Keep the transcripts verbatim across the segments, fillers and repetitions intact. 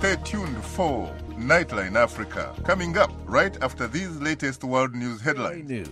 Stay tuned for Nightline Africa, coming up right after these latest world news headlines. News.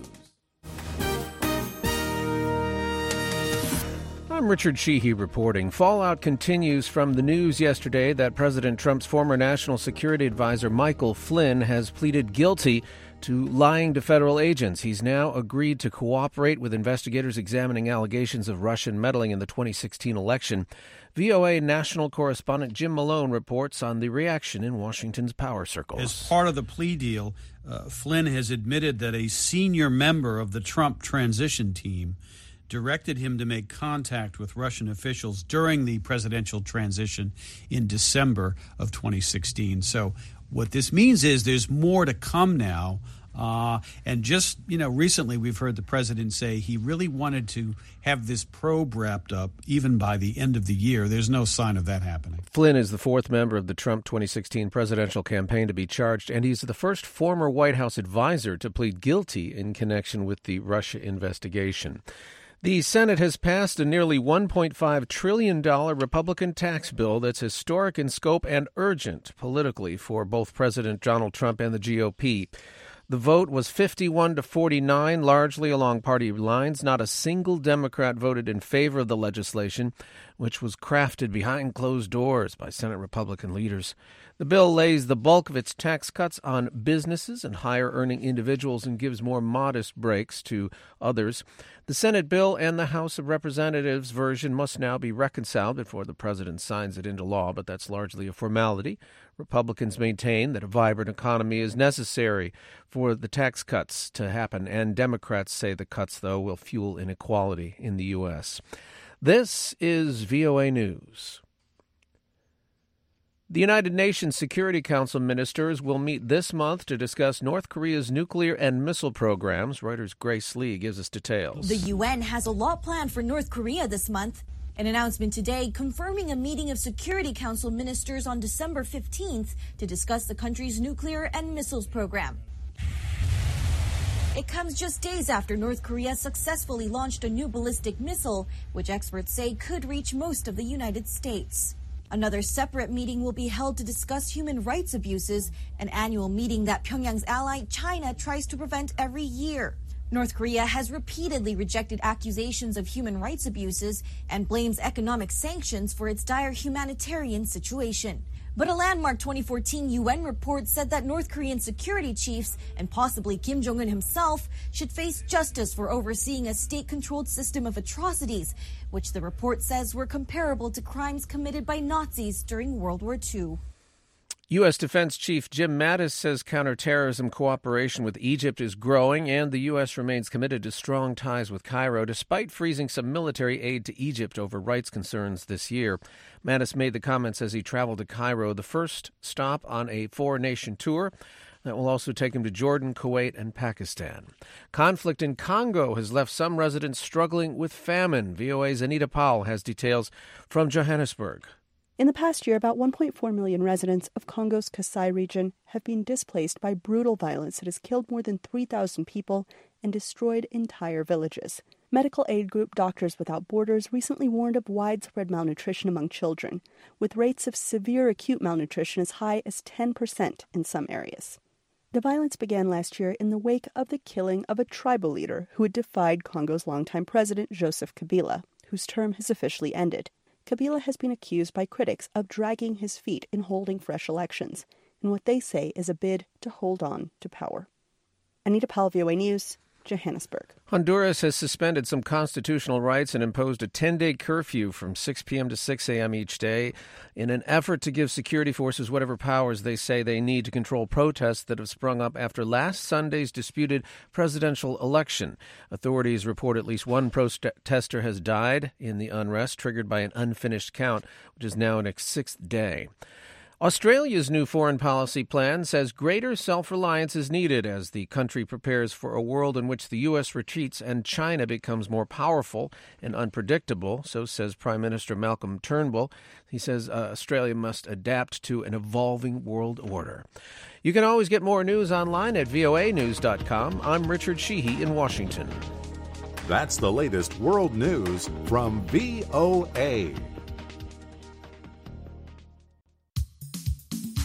I'm Richard Sheehy reporting. Fallout continues from the news yesterday that President Trump's former national security advisor Michael Flynn has pleaded guilty to lying to federal agents. He's now agreed to cooperate with investigators examining allegations of Russian meddling in the twenty sixteen election. V O A national correspondent Jim Malone reports on the reaction in Washington's power circles. As part of the plea deal, uh, Flynn has admitted that a senior member of the Trump transition team directed him to make contact with Russian officials during the presidential transition in December of twenty sixteen. So what this means is there's more to come now. Uh, and just, you know, recently we've heard the president say he really wanted to have this probe wrapped up even by the end of the year. There's no sign of that happening. Flynn is the fourth member of the Trump twenty sixteen presidential campaign to be charged, and he's the first former White House advisor to plead guilty in connection with the Russia investigation. The Senate has passed a nearly one point five trillion dollars Republican tax bill that's historic in scope and urgent politically for both President Donald Trump and the G O P. The vote was fifty-one to forty-nine, largely along party lines. Not a single Democrat voted in favor of the legislation, which was crafted behind closed doors by Senate Republican leaders. The bill lays the bulk of its tax cuts on businesses and higher-earning individuals and gives more modest breaks to others. The Senate bill and the House of Representatives version must now be reconciled before the president signs it into law, but that's largely a formality. Republicans maintain that a vibrant economy is necessary for the tax cuts to happen, and Democrats say the cuts, though, will fuel inequality in the U S. This is V O A News. The United Nations Security Council ministers will meet this month to discuss North Korea's nuclear and missile programs. Reuters' Grace Lee gives us details. The U N has a lot planned for North Korea this month. An announcement today confirming a meeting of Security Council ministers on December fifteenth to discuss the country's nuclear and missiles program. It comes just days after North Korea successfully launched a new ballistic missile, which experts say could reach most of the United States. Another separate meeting will be held to discuss human rights abuses, an annual meeting that Pyongyang's ally China tries to prevent every year. North Korea has repeatedly rejected accusations of human rights abuses and blames economic sanctions for its dire humanitarian situation. But a landmark twenty fourteen U N report said that North Korean security chiefs and possibly Kim Jong-un himself should face justice for overseeing a state-controlled system of atrocities, which the report says were comparable to crimes committed by Nazis during World War Two. U S. Defense Chief Jim Mattis says counterterrorism cooperation with Egypt is growing, and the U S remains committed to strong ties with Cairo, despite freezing some military aid to Egypt over rights concerns this year. Mattis made the comments as he traveled to Cairo, the first stop on a four-nation tour that will also take him to Jordan, Kuwait, and Pakistan. Conflict in Congo has left some residents struggling with famine. V O A's Anita Powell has details from Johannesburg. In the past year, about one point four million residents of Congo's Kasai region have been displaced by brutal violence that has killed more than three thousand people and destroyed entire villages. Medical aid group Doctors Without Borders recently warned of widespread malnutrition among children, with rates of severe acute malnutrition as high as ten percent in some areas. The violence began last year in the wake of the killing of a tribal leader who had defied Congo's longtime president, Joseph Kabila, whose term has officially ended. Kabila has been accused by critics of dragging his feet in holding fresh elections, in what they say is a bid to hold on to power. Anita Powell, V O A News, Johannesburg. Honduras has suspended some constitutional rights and imposed a ten-day curfew from six p.m. to six a.m. each day in an effort to give security forces whatever powers they say they need to control protests that have sprung up after last Sunday's disputed presidential election. Authorities report at least one protester has died in the unrest triggered by an unfinished count, which is now in its sixth day. Australia's new foreign policy plan says greater self-reliance is needed as the country prepares for a world in which the U S retreats and China becomes more powerful and unpredictable, so says Prime Minister Malcolm Turnbull. He says uh, Australia must adapt to an evolving world order. You can always get more news online at V O A news dot com. I'm Richard Sheehy in Washington. That's the latest world news from V O A.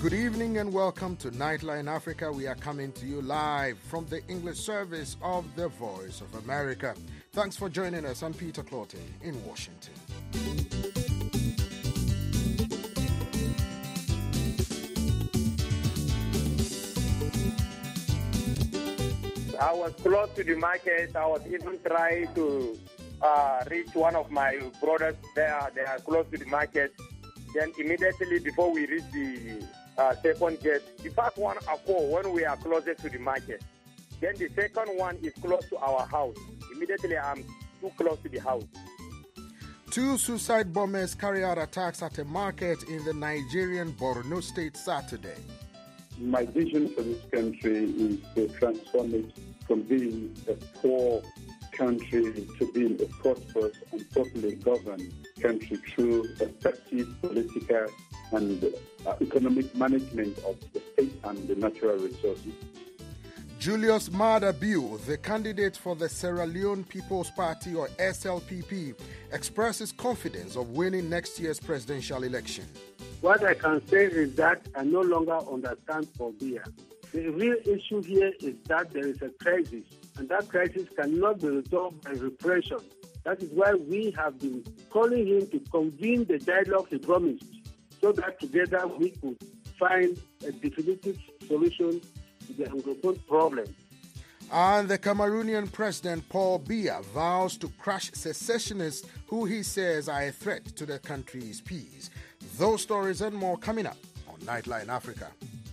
Good evening and welcome to Nightline Africa. We are coming to you live from the English service of the Voice of America. Thanks for joining us. I'm Peter Clottey in Washington. I was close to the market. I was even trying to uh, reach one of my brothers there. They are close to the market. Then immediately before we reach the uh, second gate, the first one occurred when we are closest to the market. Then the second one is close to our house. Immediately I'm too close to the house. Two suicide bombers carry out attacks at a market in the Nigerian Borno State Saturday. My vision for this country is to transform it from being a poor country to being a prosperous and properly governed country through effective political and uh, economic management of the state and the natural resources. Julius Maada Bio, the candidate for the Sierra Leone People's Party or S L P P, expresses confidence of winning next year's presidential election. What I can say is that I no longer understand Paul Biya. The real issue here is that there is a crisis, and that crisis cannot be resolved by repression. That is why we have been calling him to convene the dialogue he promised, so that together we could find a definitive solution to the Anglophone problem. And the Cameroonian President Paul Biya vows to crush secessionists who he says are a threat to the country's peace. Those stories and more coming up on Nightline Africa.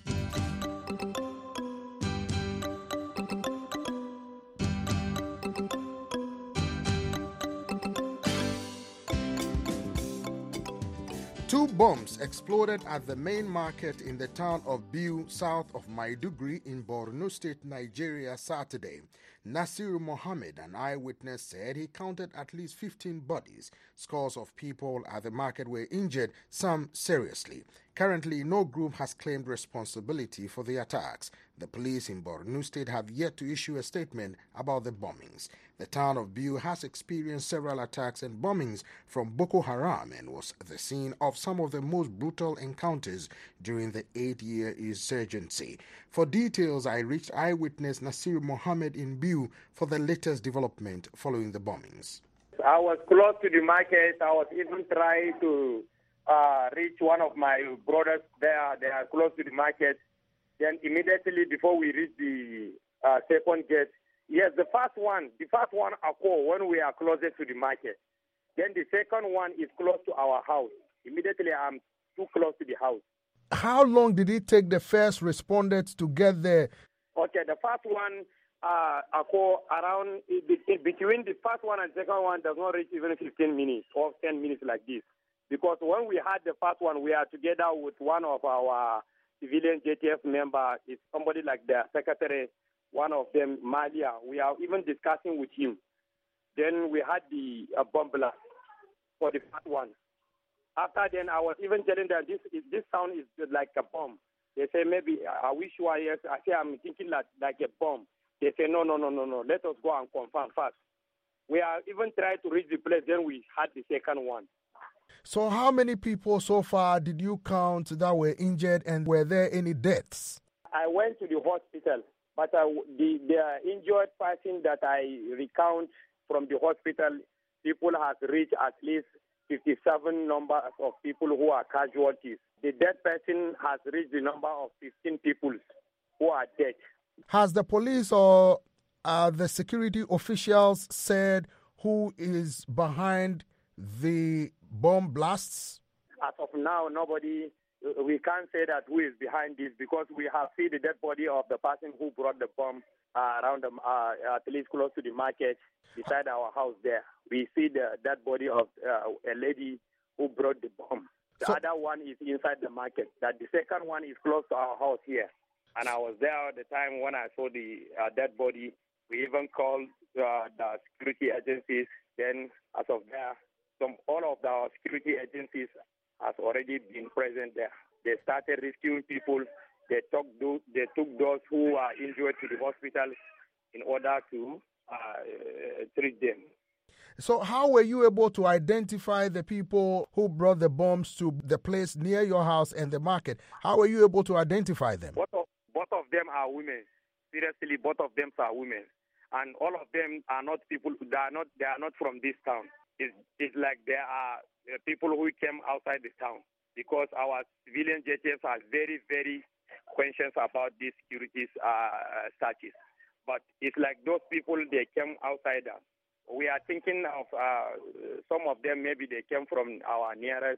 Two bombs exploded at the main market in the town of Biu, south of Maiduguri in Borno State, Nigeria, Saturday. Nasir Mohammed, an eyewitness, said he counted at least fifteen bodies. Scores of people at the market were injured, some seriously. Currently, no group has claimed responsibility for the attacks. The police in Borno State have yet to issue a statement about the bombings. The town of Biu has experienced several attacks and bombings from Boko Haram and was the scene of some of the most brutal encounters during the eight-year insurgency. For details, I reached eyewitness Nasir Mohammed in Biu for the latest development following the bombings. I was close to the market. I was even trying to uh, reach one of my brothers there. They are close to the market. Then immediately before we reach the uh, second gate, yes, the first one, the first one occurred when we are closest to the market. Then the second one is close to our house. Immediately I'm too close to the house. How long did it take the first respondents to get there? Okay, the first one uh, occurred around, between the first one and second one does not reach even fifteen minutes or ten minutes like this. Because when we had the first one, we are together with one of our civilian J T F member, is somebody like the secretary, one of them, Malia. We are even discussing with him. Then we had the uh, bomb blast for the first one. After then, I was even telling them this is, this sound is like a bomb. They say, maybe, I wish you are yes. I say, I'm thinking like, like a bomb. They say, no, no, no, no, no. Let us go and confirm first. We are even trying to reach the place. Then we had the second one. So how many people so far did you count that were injured, and were there any deaths? I went to the hospital, but uh, the, the injured person that I recount from the hospital, people has reached at least fifty-seven numbers of people who are casualties. The dead person has reached the number of fifteen people who are dead. Has the police or uh, the security officials said who is behind the bomb blasts? As of now, nobody, we can't say that who is behind this, because we have seen the dead body of the person who brought the bomb uh, around the, uh, at least close to the market beside our house there. We see the dead body of uh, a lady who brought the bomb. The so, other one is inside the market. That the second one is close to our house here. And I was there at the time when I saw the uh, dead body. We even called uh, the security agencies. Then, as of there, some all of our security agencies has already been present there. They started rescuing people. They took those, they took those who are injured to the hospital in order to uh, treat them. So how were you able to identify the people who brought the bombs to the place near your house and the market? How were you able to identify them? Both of, both of them are women. Seriously, both of them are women. And all of them are not people, they are not, they are not from this town. It's, it's like there are people who came outside the town because our civilian J T Fs are very, very conscious about these security uh, searches. But it's like those people, they came outsiders. We are thinking of uh, some of them, maybe they came from our nearest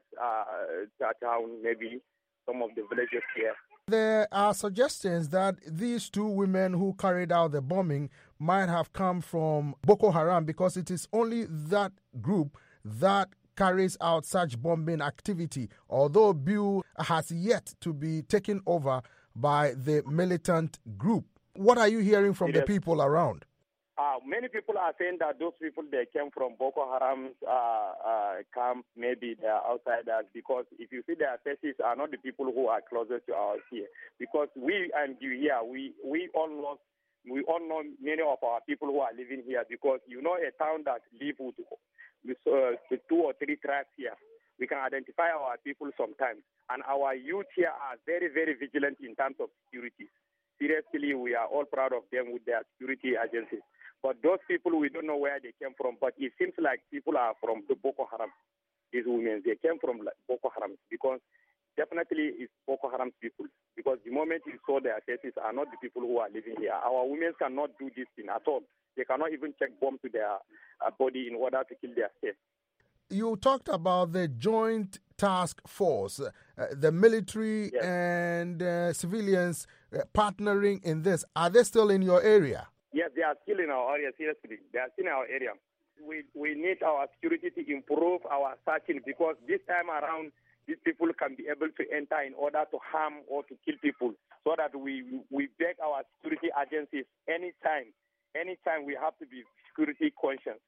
uh, town, maybe some of the villages here. There are suggestions that these two women who carried out the bombing might have come from Boko Haram because it is only that group that carries out such bombing activity, although Biu has yet to be taken over by the militant group. What are you hearing from yes. the people around? Uh, many people are saying that those people, they came from Boko Haram's uh, uh, camp, maybe they are outsiders, because if you see their faces are not the people who are closer to us here. Because we and you here, we, we all know we all know many of our people who are living here, because you know a town that live with, with, uh, with two or three tribes here. We can identify our people sometimes. And our youth here are very, very vigilant in terms of security. Seriously, we are all proud of them with their security agencies. But those people, we don't know where they came from. But it seems like people are from the Boko Haram. These women, they came from Boko Haram because definitely it's Boko Haram people. Because the moment you saw their faces are not the people who are living here. Our women cannot do this thing at all. They cannot even check bomb to their uh, body in order to kill their self. You talked about the joint task force, uh, the military yes. and uh, civilians uh, partnering in this. Are they still in your area? Yes, they are still in our area, seriously. They are still in our area. We we need our security to improve our searching, because this time around, these people can be able to enter in order to harm or to kill people, so that we, we beg our security agencies anytime, anytime we have to be security conscious.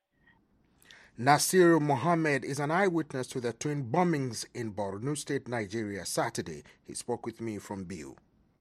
Nasir Mohammed is an eyewitness to the twin bombings in Borno State, Nigeria, Saturday. He spoke with me from Biu.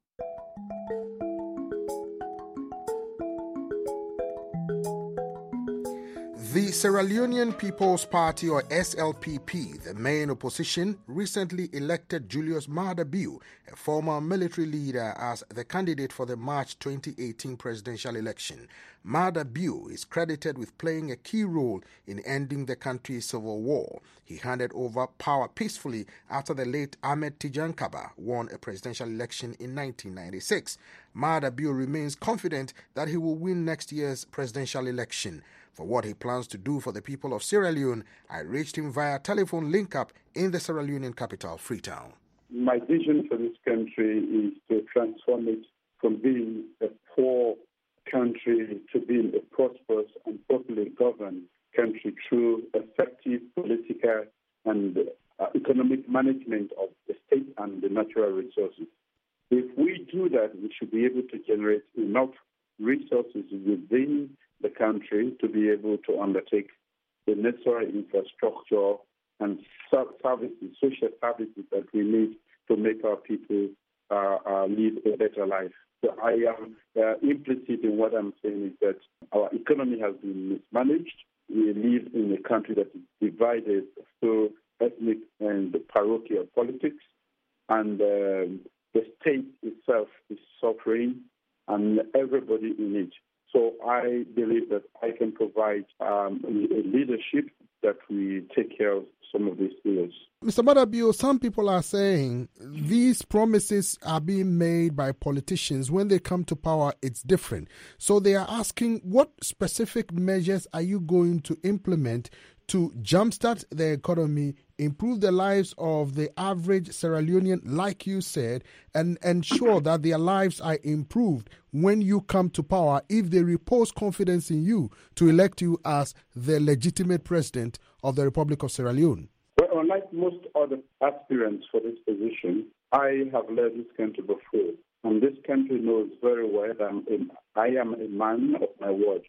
The Sierra Leonean People's Party, or S L P P, the main opposition, recently elected Julius Maada Bio, a former military leader, as the candidate for the March twenty eighteen presidential election. Maada Bio is credited with playing a key role in ending the country's civil war. He handed over power peacefully after the late Ahmed Tijan Kaba won a presidential election in nineteen ninety-six. Maada Bio remains confident that he will win next year's presidential election. For what he plans to do for the people of Sierra Leone, I reached him via telephone link-up in the Sierra Leonean capital, Freetown. My vision for this country is to transform it from being a poor country to being a prosperous and properly governed country through effective political and uh, economic management of the state and the natural resources. If we do that, we should be able to generate enough resources within the country to be able to undertake the necessary infrastructure and services, social services that we need to make our people uh, uh, live a better life. So I am uh, implicit in what I'm saying is that our economy has been mismanaged. We live in a country that is divided through ethnic and parochial politics, and um, the state itself is suffering, and everybody in it. So I believe that I can provide um, a leadership that we take care of some of these issues. Mister Maada Bio, some people are saying these promises are being made by politicians. When they come to power, it's different. So they are asking, what specific measures are you going to implement to jumpstart the economy, improve the lives of the average Sierra Leonean, like you said, and ensure that their lives are improved when you come to power, if they repose confidence in you to elect you as the legitimate president of the Republic of Sierra Leone? Well, unlike most other aspirants for this position, I have led this country before, and this country knows very well that I am a man of my word.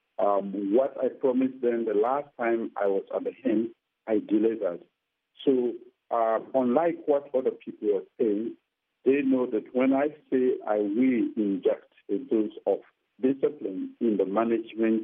Um, what I promised them the last time I was at the helm, I delivered. So, uh, unlike what other people are saying, they know that when I say I will inject a dose of discipline in the management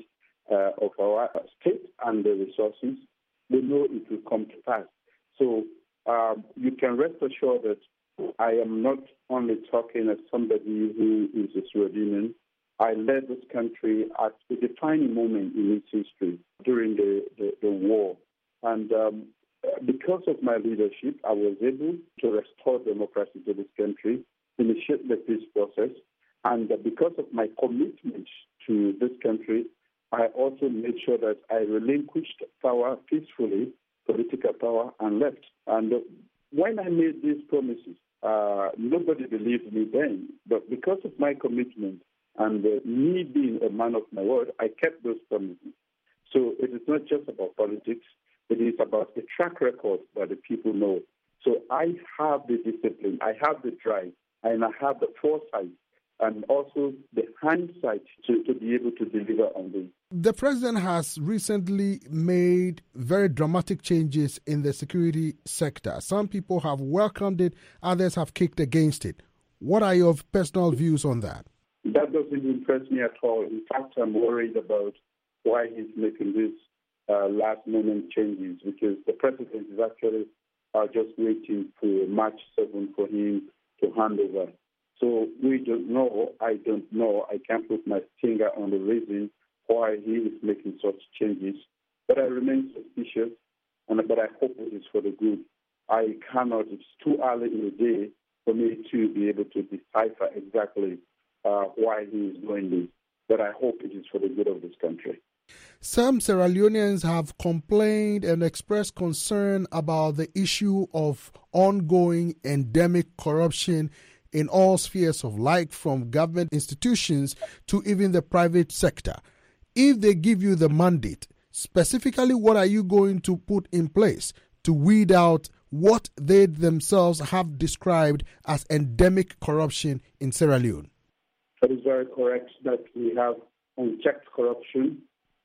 uh, of our state and the resources, we know it will come to pass. So um, you can rest assured that I am not only talking as somebody who is a Sierra Leonean. I led this country at a defining moment in its history during the, the, the war. And um, because of my leadership, I was able to restore democracy to this country, initiate the peace process. And because of my commitment to this country, I also made sure that I relinquished power peacefully, political power, and left. And when I made these promises, uh, nobody believed me then. But because of my commitment and uh, me being a man of my word, I kept those promises. So it is not just about politics. It is about a track record that the people know. So I have the discipline, I have the drive, and I have the foresight and also the hindsight to, to be able to deliver on this. The president has recently made very dramatic changes in the security sector. Some people have welcomed it, others have kicked against it. What are your personal views on that? That doesn't impress me at all. In fact, I'm worried about why he's making these uh, last-moment changes, because the president is actually uh, just waiting for March seventh for him to hand over. So we don't know, I don't know, I can't put my finger on the reason why he is making such changes. But I remain suspicious, and but I hope it is for the good. I cannot, it's too early in the day for me to be able to decipher exactly uh, why he is doing this. But I hope it is for the good of this country. Some Sierra Leoneans have complained and expressed concern about the issue of ongoing endemic corruption in all spheres of life, from government institutions to even the private sector. If they give you the mandate, specifically what are you going to put in place to weed out what they themselves have described as endemic corruption in Sierra Leone? It is very correct that we have unchecked corruption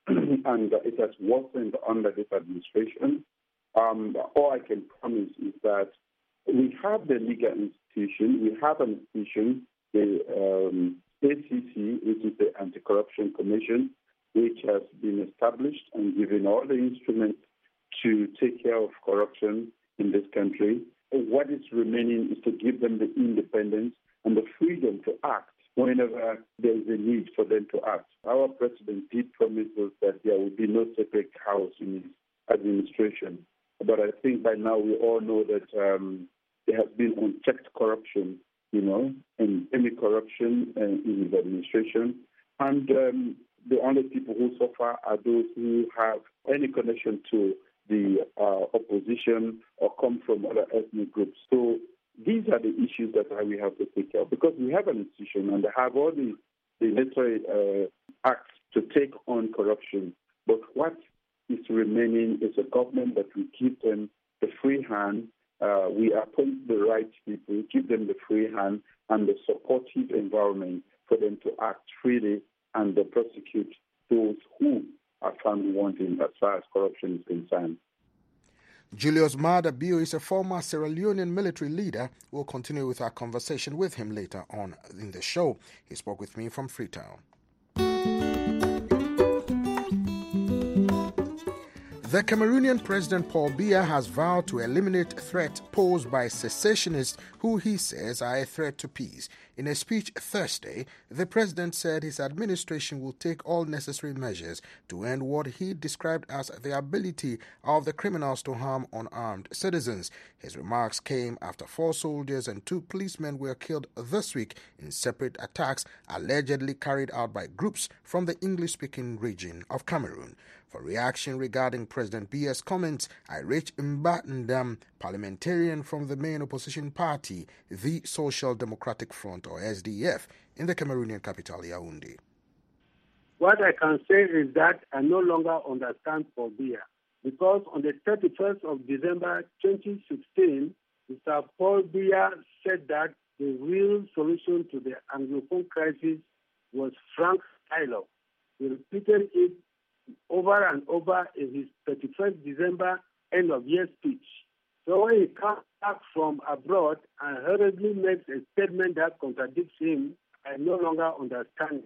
and it has worsened under this administration. Um, all I can promise is that we have the legal institution, we have an institution, the um, A C C, which is the Anti-Corruption Commission, which has been established and given all the instruments to take care of corruption in this country. What is remaining is to give them the independence and the freedom to act whenever there is a need for them to act. Our president did promise us that there will be no separate house in his administration. But I think by now we all know that um, there has been unchecked corruption, you know, and any corruption uh, in his administration. And um, the only people who suffer are those who have any connection to the uh, opposition or come from other ethnic groups. So these are the issues that we have to take care of, because we have an institution and they have all the, the necessary uh, acts to take on corruption. But what is remaining is a government that will give them the free hand. Uh, we appoint the right people, give them the free hand and the supportive environment for them to act freely and uh, prosecute those who are found wanting as far as corruption is concerned. Julius Maada Bio is a former Sierra Leonean military leader. We'll continue with our conversation with him later on in the show. He spoke with me from Freetown. The Cameroonian President Paul Biya has vowed to eliminate threats posed by secessionists who he says are a threat to peace. In a speech Thursday, the president said his administration will take all necessary measures to end what he described as the ability of the criminals to harm unarmed citizens. His remarks came after four soldiers and two policemen were killed this week in separate attacks allegedly carried out by groups from the English-speaking region of Cameroon. For reaction regarding President Biya's comments, I reached Mbatndam, parliamentarian from the main opposition party, the Social Democratic Front, or S D F, in the Cameroonian capital, Yaoundé. What I can say is that I no longer understand Paul Biya, because on the thirty-first of December twenty sixteen, Mister Paul Biya said that the real solution to the Anglophone crisis was frank dialogue. He repeated it over and over in his thirty-first December end of year speech. So when he comes back from abroad and hurriedly makes a statement that contradicts him, I no longer understand him.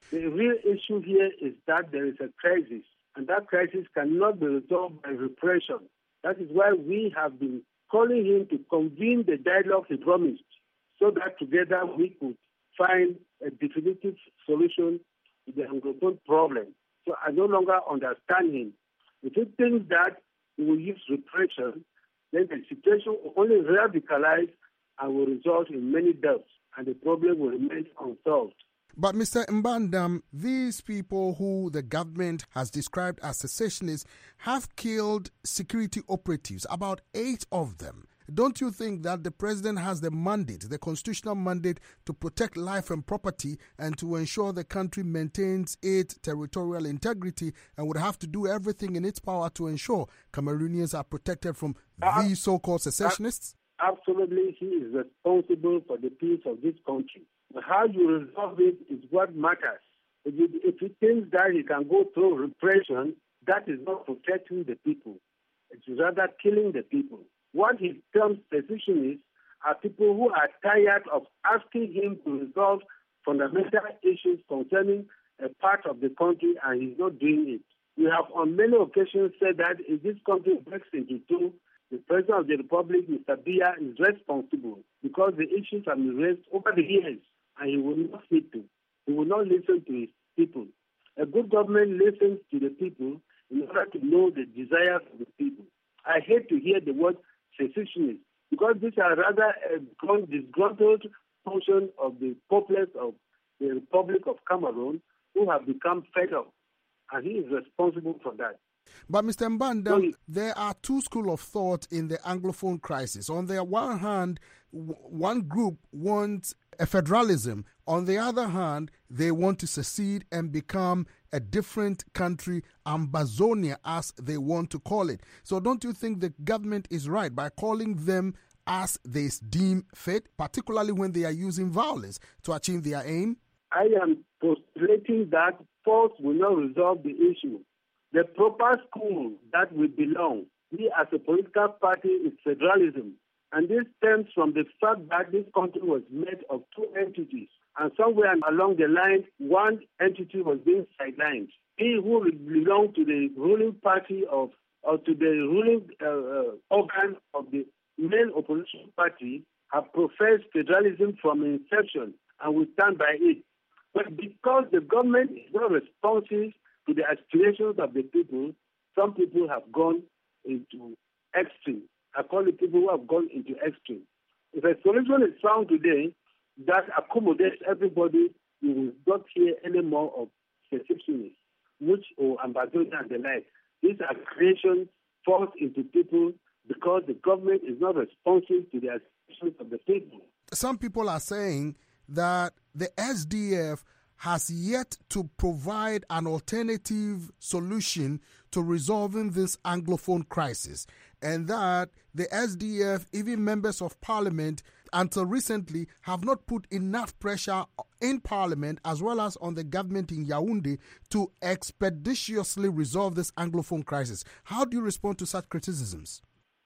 The real issue here is that there is a crisis, and that crisis cannot be resolved by repression. That is why we have been calling him to convene the dialogue he promised, so that together we could find a definitive solution to the Anglophone problem. So I no longer understand him. If he thinks that he will use repression, then the situation will only radicalize and will result in many deaths, and the problem will remain unsolved. But Mister Mbandam, these people who the government has described as secessionists have killed security operatives, about eight of them. Don't you think that the president has the mandate, the constitutional mandate, to protect life and property and to ensure the country maintains its territorial integrity, and would have to do everything in its power to ensure Cameroonians are protected from uh, these so-called secessionists? Absolutely, he is responsible for the peace of this country. How you resolve it is what matters. If, you, if he thinks that he can go through repression, that is not protecting the people. It's rather killing the people. What he terms secessionists are people who are tired of asking him to resolve fundamental issues concerning a part of the country, and he's not doing it. We have on many occasions said that if this country breaks into two, the President of the Republic, Mister Biya, is responsible because the issues have been raised over the years, and he will not fit to. He will not listen to his people. A good government listens to the people in order to know the desires of the people. I hate to hear the word secessionists because these are rather a disgruntled portion of the populace of the Republic of Cameroon who have become fed up, and he is responsible for that. But Mister Mbandam, there are two schools of thought in the Anglophone crisis. On the one hand, w- one group wants a federalism. On the other hand, they want to secede and become a different country, Ambazonia, as they want to call it. So don't you think the government is right by calling them as they deem fit, particularly when they are using violence to achieve their aim? I am postulating that force will not resolve the issue. The proper school that we belong, we as a political party, is federalism. And this stems from the fact that this country was made of two entities. And somewhere along the line, one entity was being sidelined. He who belonged to the ruling party of, or to the ruling uh, uh, organ of the main opposition party have professed federalism from inception, and we stand by it. But because the government is not responsive to the aspirations of the people, some people have gone into extreme. I call it people who have gone into extreme. If a solution is found today that accommodates everybody, you will not hear any more of secessionists, which or Ambazonia and the like. These are creations forced into people because the government is not responsive to the aspirations of the people. Some people are saying that the S D F has yet to provide an alternative solution to resolving this Anglophone crisis, and that the S D F, even members of parliament, until recently, have not put enough pressure in parliament as well as on the government in Yaoundé to expeditiously resolve this Anglophone crisis. How do you respond to such criticisms?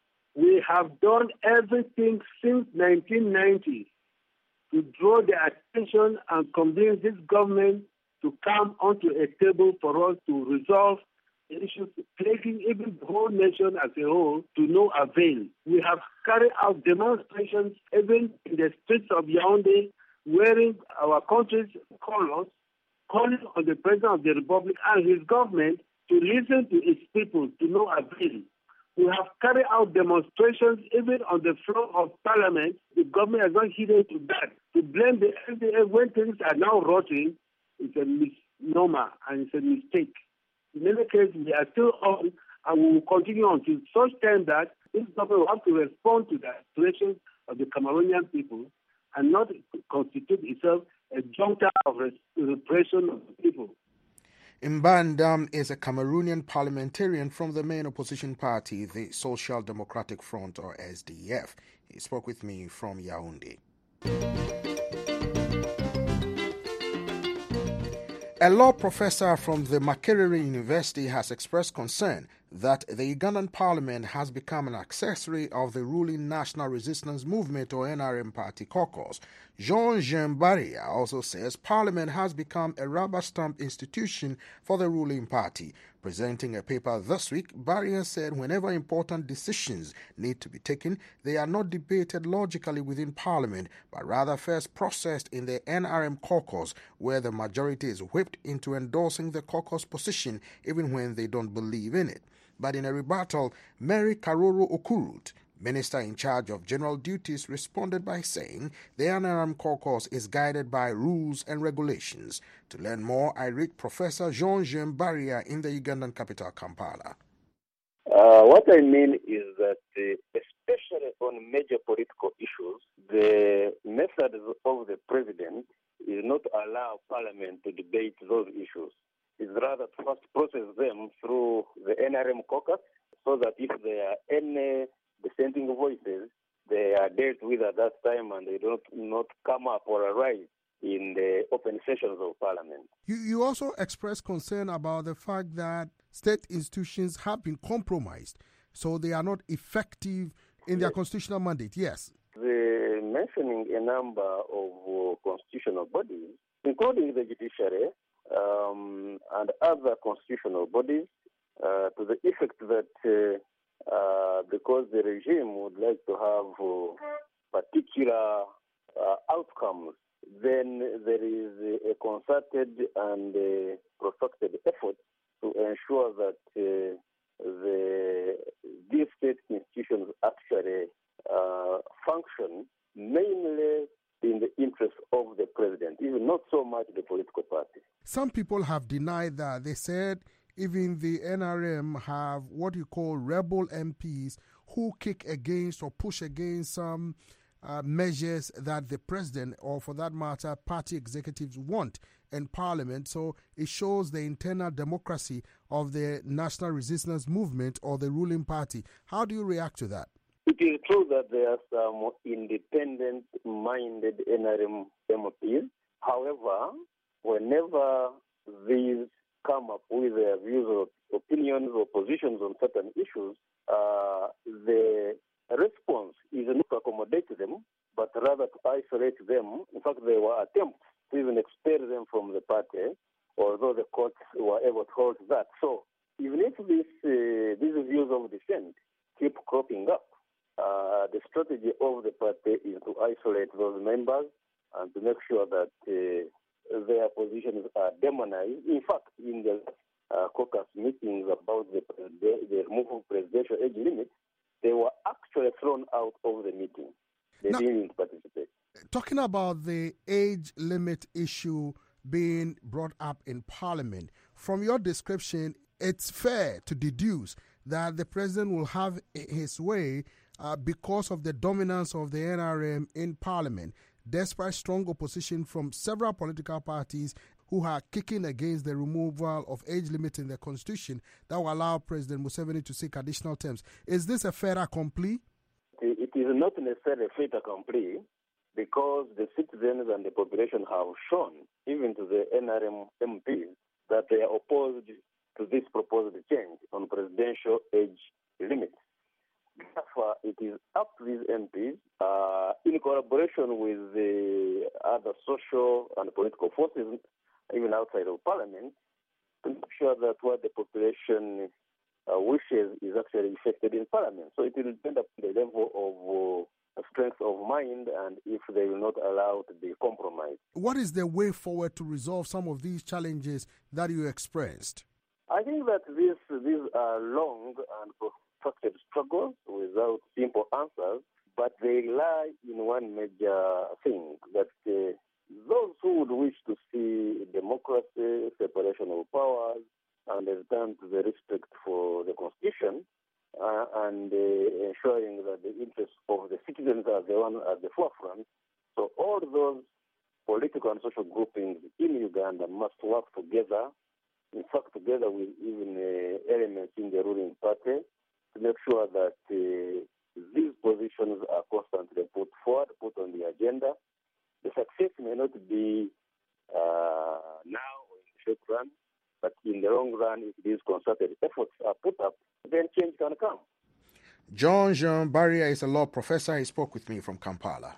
We have done everything since nineteen ninety to draw the attention and convince this government to come onto a table for us to resolve the issues plaguing even the whole nation as a whole to no avail. We have carried out demonstrations even in the streets of Yaoundé wearing our country's colors, calling on the President of the Republic and his government to listen to its people to no avail. We have carried out demonstrations even on the floor of Parliament. The government has not heeded to that. To blame the S D F when things are now rotting is a misnomer and it's a mistake. In any case, we are still on and we will continue until such time that this government will have to respond to the aspirations of the Cameroonian people and not constitute itself a junta of repression of the people. Mbandam is a Cameroonian parliamentarian from the main opposition party, the Social Democratic Front, or S D F. He spoke with me from Yaoundé. A law professor from the Makerere University has expressed concern that the Ugandan parliament has become an accessory of the ruling National Resistance Movement or N R M party caucus. Jean-Jean Barria also says parliament has become a rubber-stamped institution for the ruling party. Presenting a paper this week, Barria said whenever important decisions need to be taken, they are not debated logically within parliament, but rather first processed in the N R M caucus, where the majority is whipped into endorsing the caucus position even when they don't believe in it. But in a rebuttal, Mary Karoro Okurut, Minister in charge of general duties, responded by saying the N R M caucus is guided by rules and regulations. To learn more, I read Professor Jean-Jean Barria in the Ugandan capital, Kampala. Uh, what I mean is that, uh, especially on major political issues, the method of the president is not to allow parliament to debate those issues. It's rather to first process them through the N R M caucus, so that if there are any dissenting voices, they are dealt with at that time and they do not, not come up or arise in the open sessions of parliament. You, you also expressed concern about the fact that state institutions have been compromised, so they are not effective in their yes. constitutional mandate. Yes. The mentioning a number of uh, constitutional bodies, including the judiciary um, and other constitutional bodies, uh, to the effect that uh, Uh, because the regime would like to have uh, particular uh, outcomes, then there is a concerted and uh, protracted effort to ensure that uh, the these state institutions actually uh, function mainly in the interest of the president, even not so much the political party. Some people have denied that. They said even the N R M have what you call rebel M Ps who kick against or push against some uh, measures that the president, or for that matter, party executives want in parliament. So it shows the internal democracy of the National Resistance Movement or the ruling party. How do you react to that? It is true that there are some independent-minded N R M M Ps. However, whenever these come up with their views or opinions or positions on certain issues, uh, the response is not to accommodate them, but rather to isolate them. In fact, there were attempts to even expel them from the party, although the courts were able to hold that. So even if this, uh, these views of dissent keep cropping up, uh, the strategy of the party is to isolate those members and to make sure that uh, their positions are demonized. In fact, in the uh, caucus meetings about the, the, the removal of presidential age limit, they were actually thrown out of the meeting. They now, didn't participate. Talking about the age limit issue being brought up in Parliament, from your description, it's fair to deduce that the president will have his way uh, because of the dominance of the N R M in Parliament, despite strong opposition from several political parties who are kicking against the removal of age limits in the constitution that will allow President Museveni to seek additional terms. Is this a fait accompli? It is not necessarily a fait accompli, because the citizens and the population have shown, even to the N R M M Ps, that they are opposed to this proposed change on presidential age limits. Therefore, it is up to these M Ps, uh, in collaboration with the other social and political forces, even outside of Parliament, to make sure that what the population uh, wishes is actually effected in Parliament. So it will depend on the level of uh, strength of mind and if they will not allow to be compromised. What is the way forward to resolve some of these challenges that you expressed? I think that these, these are long and protracted struggles without simple answers, but they lie in one major thing, that uh, those who would wish to see democracy, separation of powers, and a return to the respect for the Constitution, uh, and uh, ensuring that the interests of the citizens are the one at the forefront. So all those political and social groupings in Uganda must work together, in fact together with even uh, elements in the ruling party, to make sure that uh, these positions are constantly put forward, put on the agenda. The success may not be uh, now or in the short run, but in the long run, if these concerted efforts are put up, then change can come. John Jean Barria is a law professor. He spoke with me from Kampala.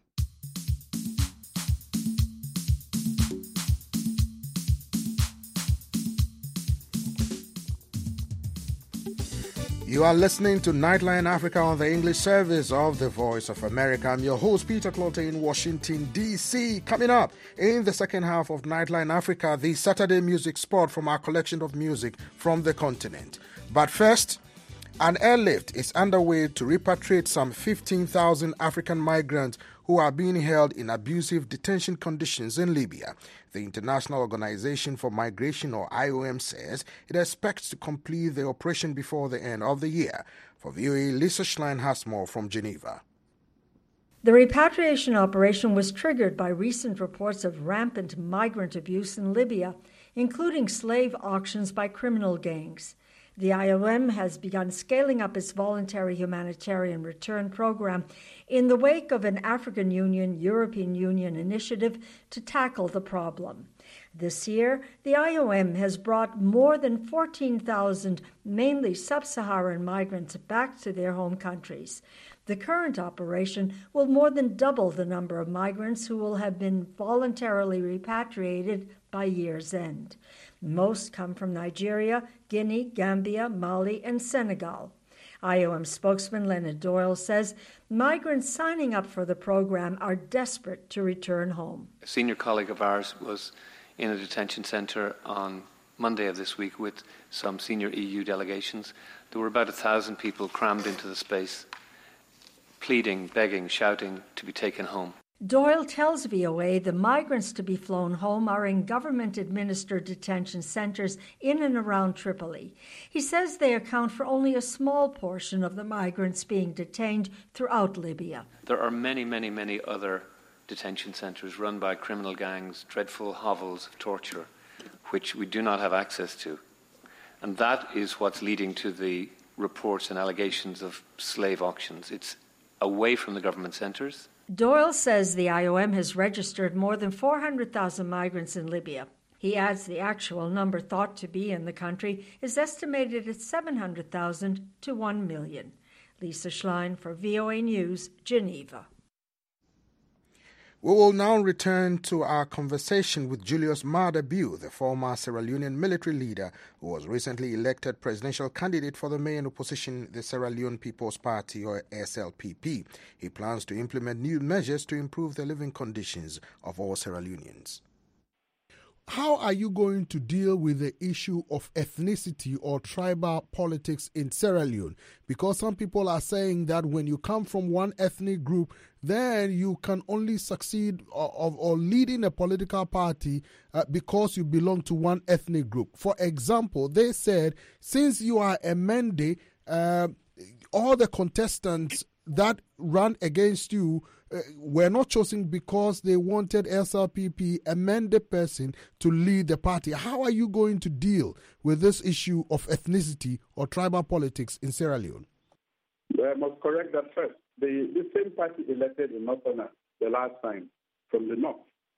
You are listening to Nightline Africa on the English service of the Voice of America. I'm your host, Peter Clottey in Washington, D C Coming up in the second half of Nightline Africa, the Saturday music spot from our collection of music from the continent. But first, an airlift is underway to repatriate some fifteen thousand African migrants who are being held in abusive detention conditions in Libya. The International Organization for Migration, or I O M, says it expects to complete the operation before the end of the year. For V O A, Lisa Schlein has more from Geneva. The repatriation operation was triggered by recent reports of rampant migrant abuse in Libya, including slave auctions by criminal gangs. The I O M has begun scaling up its voluntary humanitarian return program in the wake of an African Union, European Union initiative to tackle the problem. This year, the I O M has brought more than fourteen thousand mainly sub-Saharan migrants back to their home countries. The current operation will more than double the number of migrants who will have been voluntarily repatriated by year's end. Most come from Nigeria, Guinea, Gambia, Mali, and Senegal. I O M spokesman Leonard Doyle says migrants signing up for the program are desperate to return home. A senior colleague of ours was in a detention centre on Monday of this week with some senior E U delegations. There were about a thousand people crammed into the space, pleading, begging, shouting to be taken home. Doyle tells V O A the migrants to be flown home are in government-administered detention centres in and around Tripoli. He says they account for only a small portion of the migrants being detained throughout Libya. There are many, many, many other detention centres run by criminal gangs, dreadful hovels of torture, which we do not have access to. And that is what's leading to the reports and allegations of slave auctions. It's away from the government centres. Doyle says the I O M has registered more than four hundred thousand migrants in Libya. He adds the actual number thought to be in the country is estimated at seven hundred thousand to one million. Lisa Schlein for V O A News, Geneva. We will now return to our conversation with Julius Maada Bio, the former Sierra Leonean military leader who was recently elected presidential candidate for the main opposition, the Sierra Leone People's Party, or S L P P. He plans to implement new measures to improve the living conditions of all Sierra Leoneans. How are you going to deal with the issue of ethnicity or tribal politics in Sierra Leone? Because some people are saying that when you come from one ethnic group, then you can only succeed or, or, or lead in a political party uh, because you belong to one ethnic group. For example, they said, since you are a Mende, uh, all the contestants that ran against you uh, were not chosen because they wanted S L P P, a Mende person, to lead the party. How are you going to deal with this issue of ethnicity or tribal politics in Sierra Leone? I must correct that first. The, the same party elected in Northern the last time from the north.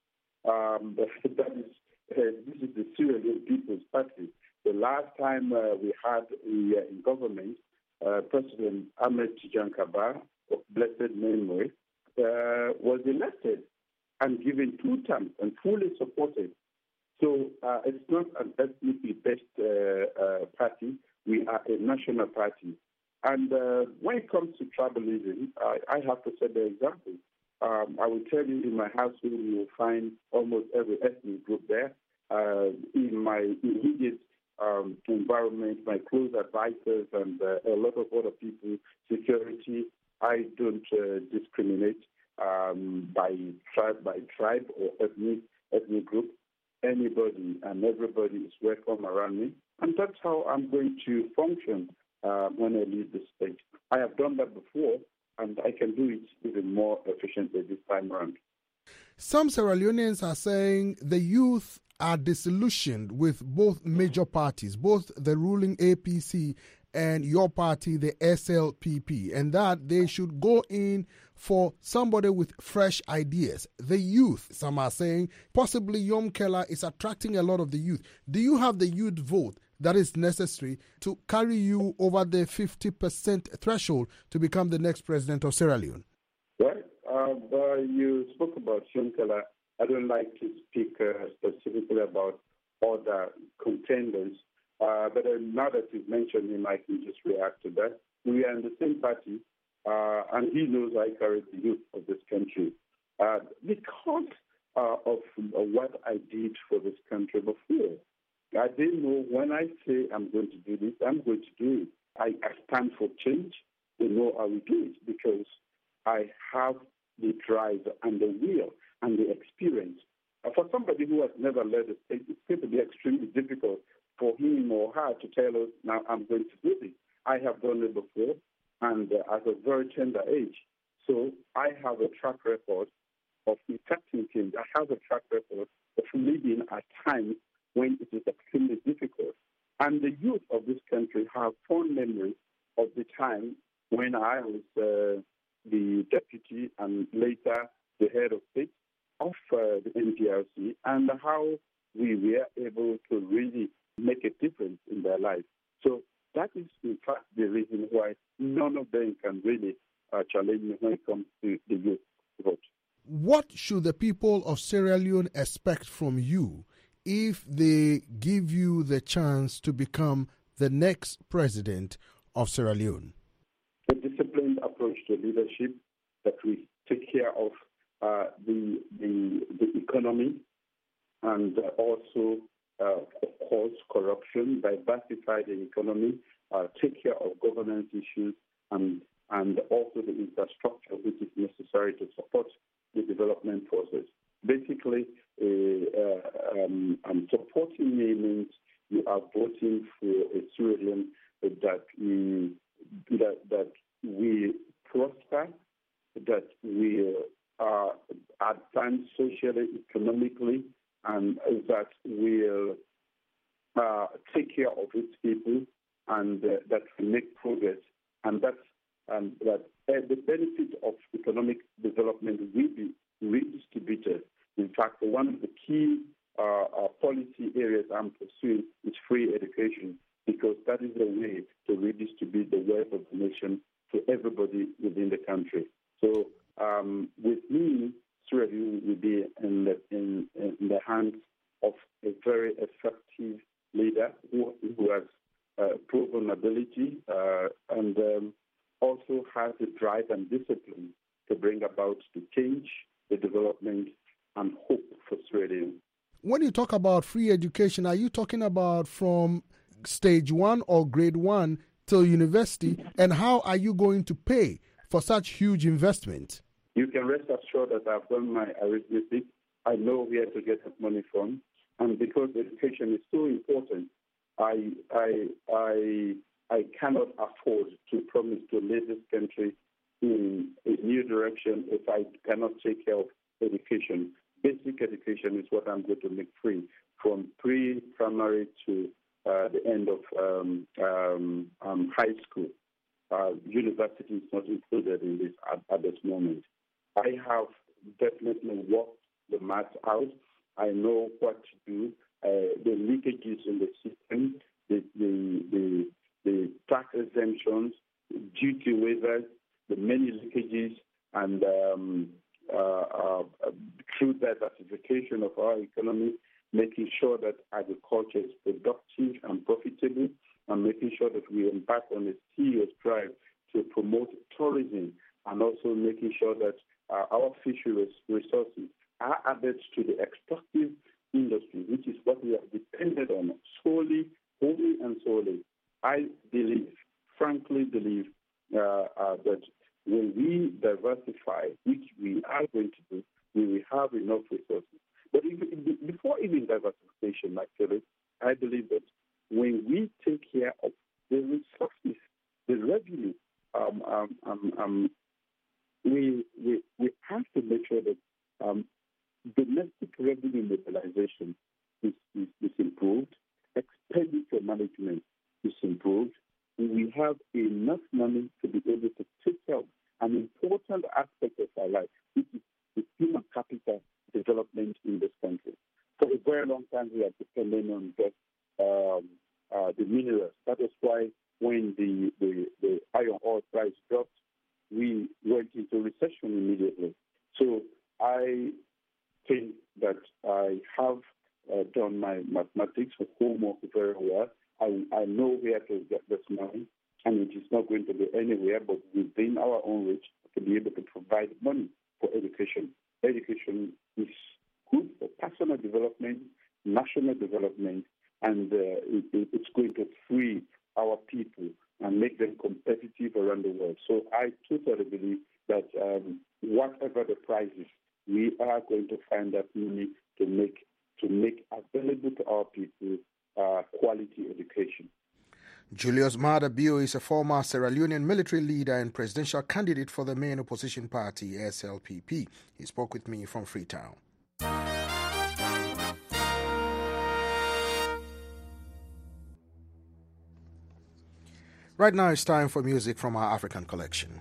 Um, that is, uh, this is the Sierra Leone People's Party. The last time uh, we had in, uh, in government, uh, President Ahmed Tijan Kaba of blessed memory uh, was elected and given two terms and fully supported. So uh, it's not an ethnically based uh, uh, party. We are a national party. And uh, when it comes to tribalism, I, I have to set the example. Um, I will tell you, in my household, you will find almost every ethnic group there. Uh, in my immediate um, environment, my close advisors and uh, a lot of other people, security, I don't uh, discriminate um, by tribe, by tribe or ethnic ethnic group. Anybody and everybody is welcome around me, and that's how I'm going to function uh, when I leave the state. I have done that before, and I can do it even more efficiently this time around. Some Sierra Leoneans are saying the youth are disillusioned with both major parties, both the ruling A P C and your party, the S L P P, and that they should go in for somebody with fresh ideas. The youth, some are saying, possibly Yom Keller is attracting a lot of the youth. Do you have the youth vote that is necessary to carry you over the fifty percent threshold to become the next president of Sierra Leone? Well, uh, uh, you spoke about Shonkala. I don't like to speak uh, specifically about other contenders, uh, but uh, now that you've mentioned him, I can just react to that. We are in the same party, uh, and he knows I carry the youth of this country. Uh, because uh, of uh, what I did for this country before, I didn't know when I say I'm going to do this, I'm going to do it. I, I stand for change. They know how we do it because I have the drive and the will and the experience. Uh, for somebody who has never led a state, it's going to be extremely difficult for him or her to tell us, now I'm going to do this. I have done it before, and uh, at a very tender age. So I have a track record of impacting things. I have a track record of leading at times when it is extremely difficult. And the youth of this country have fond memories of the time when I was uh, the deputy and later the head of state of uh, the N D R C, and how we were able to really make a difference in their lives. So that is, in fact, the reason why none of them can really uh, challenge me when it comes to the youth vote. What should the people of Sierra Leone expect from you if they give you the chance to become the next president of Sierra Leone? A disciplined approach to leadership, that we take care of uh, the, the the economy, and uh, also, uh, of course, corruption, diversify the economy, uh, take care of governance issues, and and also the infrastructure which is necessary to support the development process. Basically, uh, uh, um, um, supporting me means you are voting for a Sierra Leone that we that, that we prosper, that we uh, advance socially, economically, and that will uh, take care of its people, and uh, that we make progress, and that and that uh, the benefit of economic development will be redistributed. In fact, one of the key uh, uh, policy areas I'm pursuing is free education, because that is a way to redistribute the wealth of the nation to everybody within the country. So um, with me, Sierra Leone will be in the, in, in the hands of a very effective leader who, who has uh, proven ability uh, and um, also has the drive and discipline to bring about the change, the development, and hope for Sierra Leone. When you talk about free education, are you talking about from stage one or grade one till university, and how are you going to pay for such huge investment? You can rest assured that I've done my arithmetic. I know where to get that money from, and because education is so important, I I I I cannot afford to promise to lead this country in a new direction if I cannot take care of education. Basic education is what I'm going to make free, from pre-primary to uh, the end of um, um, um, high school. Uh, university is not included in this at, at this moment. I have definitely worked the math out. I know what to do. Uh, the leakages in the system, the, the, the, the tax exemptions, duty waivers, the many leakages, and um, uh, uh, through diversification of our economy, making sure that agriculture is productive and profitable, and making sure that we embark on a serious drive to promote tourism, and also making sure that uh, our fisheries resources are added to the extractive industry, which is what we have depended on solely, wholly and solely. I believe, frankly believe, uh, uh, that when we diversify, which we are going to do, we will have enough resources. But even, before even diversification, actually, I believe that when we take care of the resources, the revenue, um, um, um, um, we, we we have to make sure that um, domestic revenue mobilization is, is, is improved, expenditure management is improved, and we have enough money to be able to take care of an important aspect of our life, which is the human capital development in this country. For a very long time, we are dependent on just um, uh, the minerals. That is why when the, the, the iron ore price dropped, we went into recession immediately. So I think that I have uh, done my mathematics of homework very well. I, I know where to get this money, and it is not going to be anywhere but within our own reach to be able to provide money for education. Education is good for personal development, national development, and uh, it, it's going to free our people and make them competitive around the world. So I totally believe that um, whatever the price is, we are going to find that money to make to make available to our people uh, quality education. Julius Maada Bio is a former Sierra Leonean military leader and presidential candidate for the main opposition party, S L P P. He spoke with me from Freetown. Right now it's time for music from our African collection.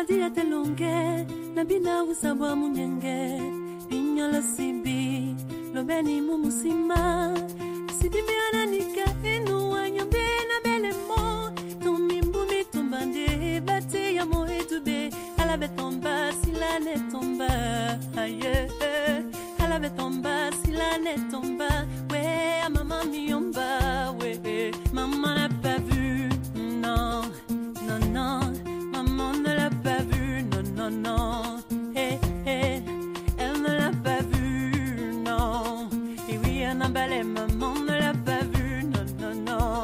Bati atelonge, nabina usabwa munyenge, inyola sibi, lobeni mumusima, sidibi ananika enu wanyombe na belemo, tumimbu tumbande, bati ya moe tube, alabe tomba, sila ne tomba, aye, alabe tomba, sila ne tomba, we, maman miomba, we, maman n'a pas vu, non, non, non, maman ne l'a pas vu, non, non, non, eh, eh, elle ne l'a pas vu, non, et oui, elle a balai, maman ne l'a pas vu, non, non, non.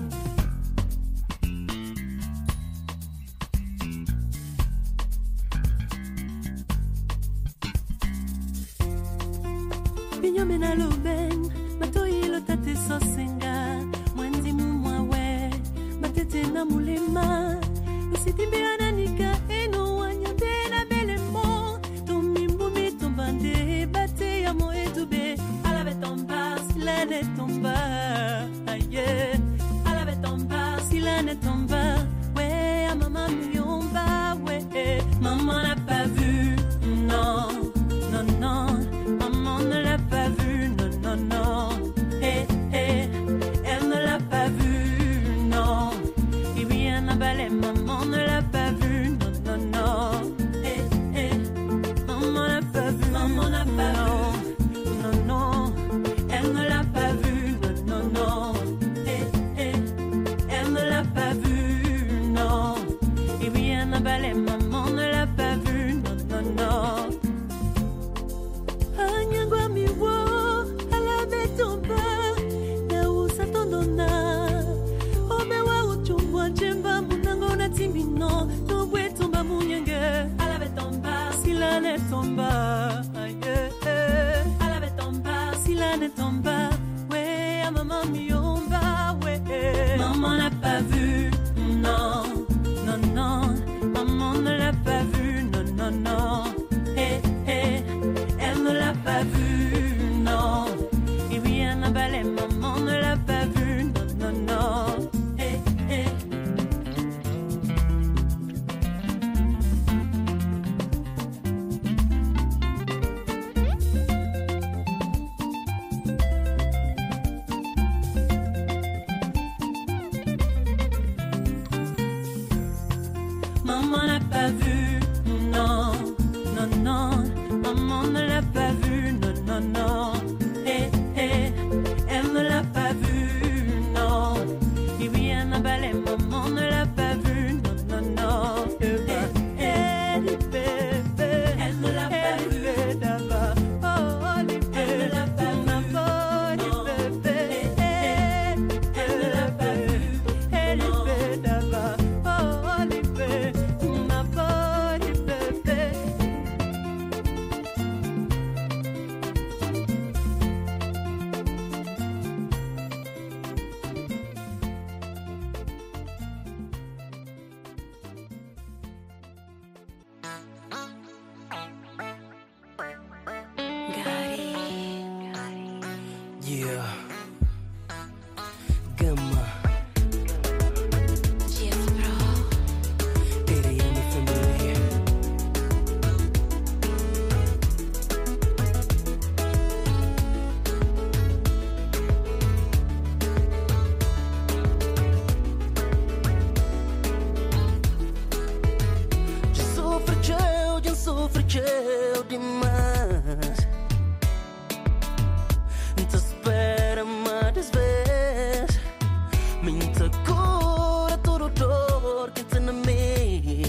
Binyomena loben, matoi lo tate sosenga, mwenzi mumwawe, matete na mulema, usitimbe ananika eno wanyambe na belemo, tumimbu mitumbande, bate ya moe tube, alabe tomba, sila ne tomba, aye, alabe tomba, sila ne tomba, we, a maman miyomba, we, maman n'a pas vu, non, non, non. Maman ne l'a pas vu, non, non, non. Eh, eh, elle ne l'a pas vu, non. Et oui, un abalé, maman ne l'a pas vu, non, non, non. Eh, eh, maman n'a pas vu, maman n'a pas vu, non, non. Elle ne l'a pas vu, non, non, non. Eh, eh, elle ne l'a pas vu, non. Et oui, un abalé, maman ne l'a pas vu, non, non, non. Anyangwa miwo, alabe tomba, na usatondona. Omewa uchungwa jemba munango na timino, nobwe tomba munyenge. Alabe tomba, sila ne tomba, aye. Alabe tomba, sila ne tomba, we, a maman miyomba, we. Maman n'a pas vu, non, non, non. Maman ne l'a pas vu, non, non, non. Eh, eh. Elle ne l'a pas vu, non. Et oui, un abalé, maman ne l'a pas vu, non, non, non. Eh, eh. Maman n'a pas vu, non, non, non. Maman ne l'a pas vu, non, non, non. Eh, eh, elle ne l'a pas vu, non. Et oui, un abalé, maman ne l'a pas vu, non, non, non. Eh, eh, les bébés, elle ne l'a pas vu d'abord. Oh, les bébés, elle ne l'a pas vu, non. Les bébés, elle ne l'a pas vu, elle les bébés d'abord. Oh, les bébés, ma bonne, les bébés. Yeah. Gamma. Tere ya mi familia. Já sofre eu, já sofre eu demais. Te espera mais vezes. Minta cura todo dor que tem na mim.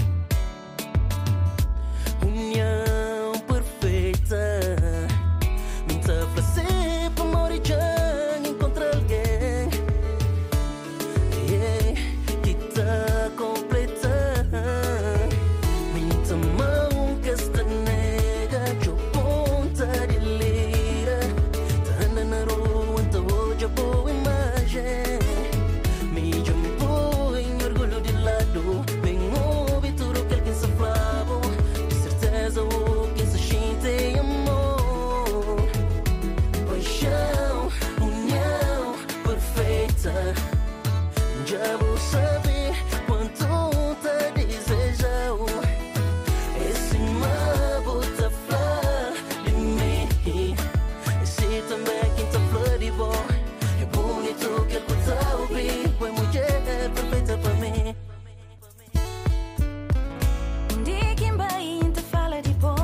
União perfeita. Minta fazer para morrer já encontrar alguém. Yeah, que tá completa. Minta mão que está nega. Eu ponta de lira. Anda na rua, então hoje a boa imagem. Me jumbo em orgulho de lado. Bem ouve tudo que alguém se falava. De certeza o que se sente amor. Paixão, união perfeita. Já vou saber quanto te desejo. floribo. É bonito que eu ouvi, foi mulher perfeita para mim. De quem vai inte fala de boa.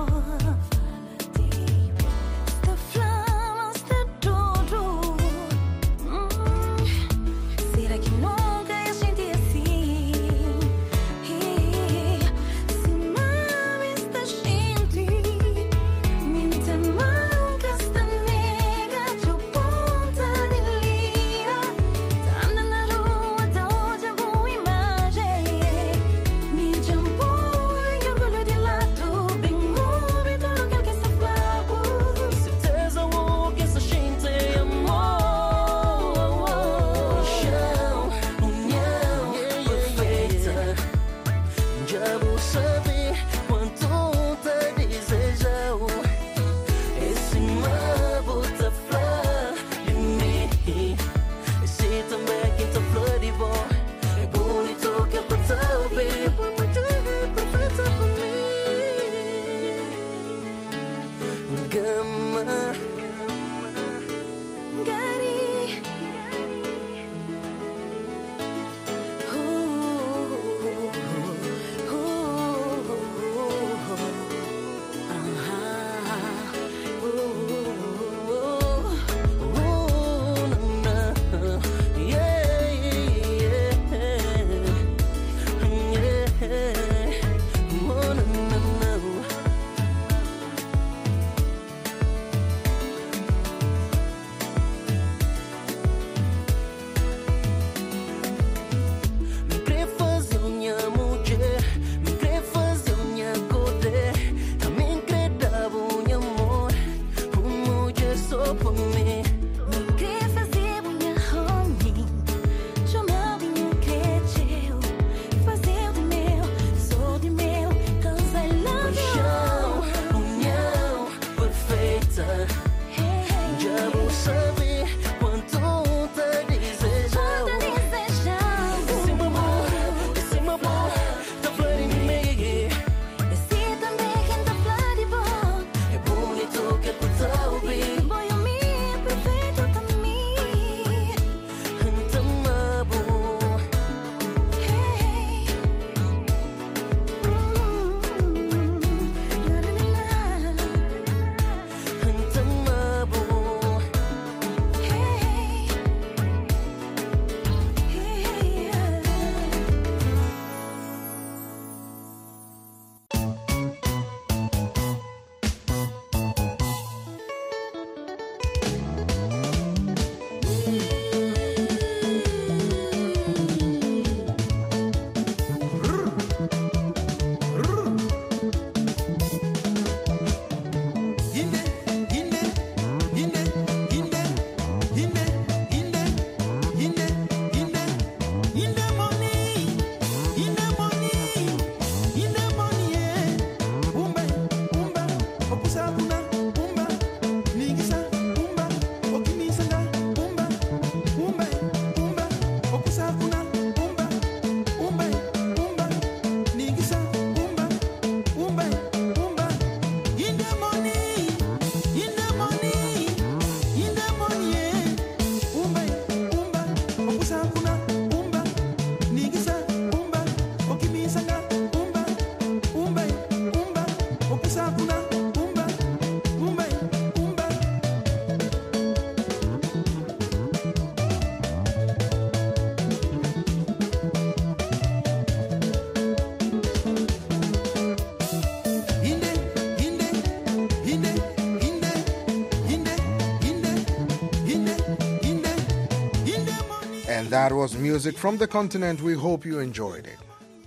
And that was music from the continent. We hope you enjoyed it.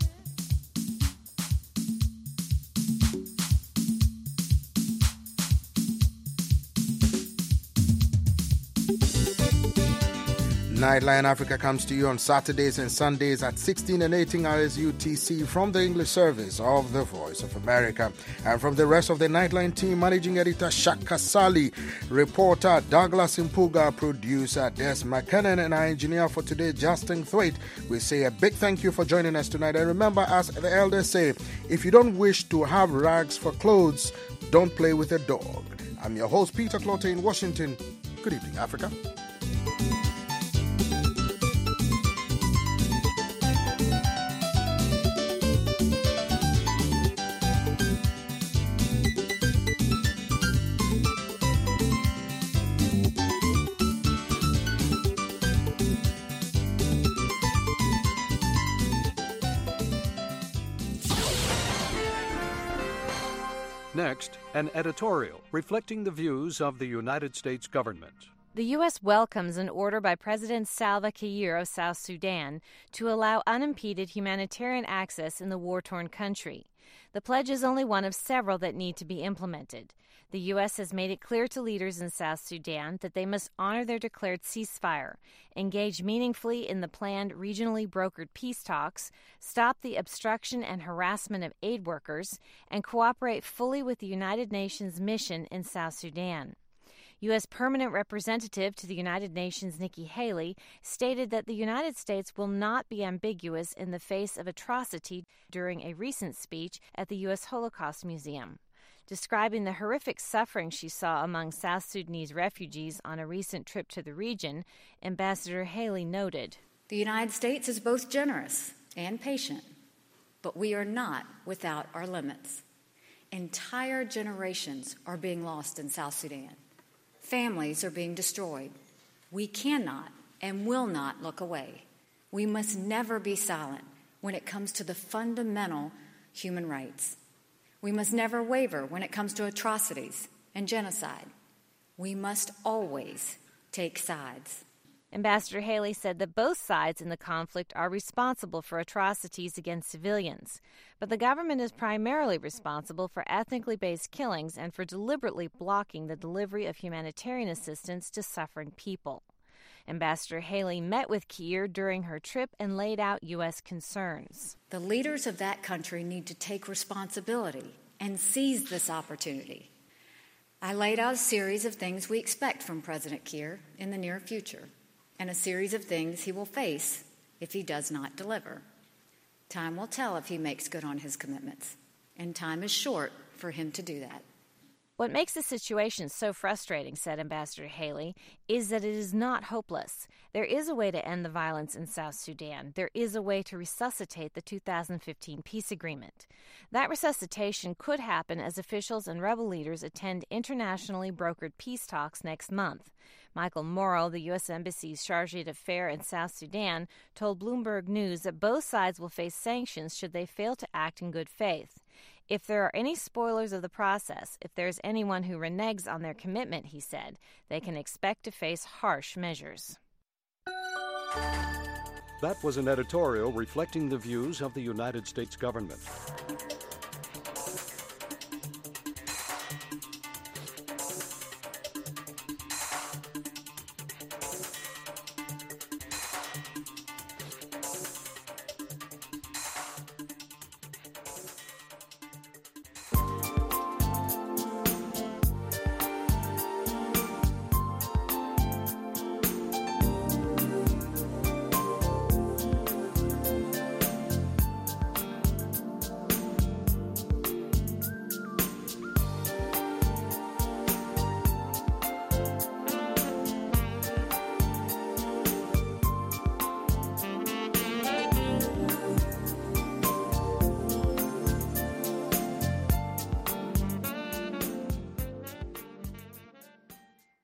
Nightline Africa comes to you on Saturdays and Sundays at sixteen and eighteen hours U T C from the English service of the Voice of America. And from the rest of the Nightline team, Managing Editor Shaka Sali, reporter Douglas Impuga, producer Des McKinnon, and our engineer for today, Justin Thwaite, we say a big thank you for joining us tonight. And remember, as the elders say, if you don't wish to have rags for clothes, don't play with a dog. I'm your host, Peter Clotter in Washington. Good evening, Africa. Next, an editorial reflecting the views of the United States government. The U S welcomes an order by President Salva Kiir of South Sudan to allow unimpeded humanitarian access in the war-torn country. The pledge is only one of several that need to be implemented. The U S has made it clear to leaders in South Sudan that they must honor their declared ceasefire, engage meaningfully in the planned regionally brokered peace talks, stop the obstruction and harassment of aid workers, and cooperate fully with the United Nations mission in South Sudan. U S Permanent Representative to the United Nations Nikki Haley stated that the United States will not be ambiguous in the face of atrocity during a recent speech at the U S Holocaust Museum. Describing the horrific suffering she saw among South Sudanese refugees on a recent trip to the region, Ambassador Haley noted, "The United States is both generous and patient, but we are not without our limits. Entire generations are being lost in South Sudan. Families are being destroyed. We cannot and will not look away. We must never be silent when it comes to the fundamental human rights. We must never waver when it comes to atrocities and genocide. We must always take sides." Ambassador Haley said that both sides in the conflict are responsible for atrocities against civilians, but the government is primarily responsible for ethnically based killings and for deliberately blocking the delivery of humanitarian assistance to suffering people. Ambassador Haley met with Kiir during her trip and laid out U S concerns. The leaders of that country need to take responsibility and seize this opportunity. I laid out a series of things we expect from President Kiir in the near future, and a series of things he will face if he does not deliver. Time will tell if he makes good on his commitments, and time is short for him to do that. What makes the situation so frustrating, said Ambassador Haley, is that it is not hopeless. There is a way to end the violence in South Sudan. There is a way to resuscitate the two thousand fifteen peace agreement. That resuscitation could happen as officials and rebel leaders attend internationally brokered peace talks next month. Michael Morrow, the U S Embassy's chargé d'affaires in South Sudan, told Bloomberg News that both sides will face sanctions should they fail to act in good faith. If there are any spoilers of the process, if there's anyone who reneges on their commitment, he said, they can expect to face harsh measures. That was an editorial reflecting the views of the United States government.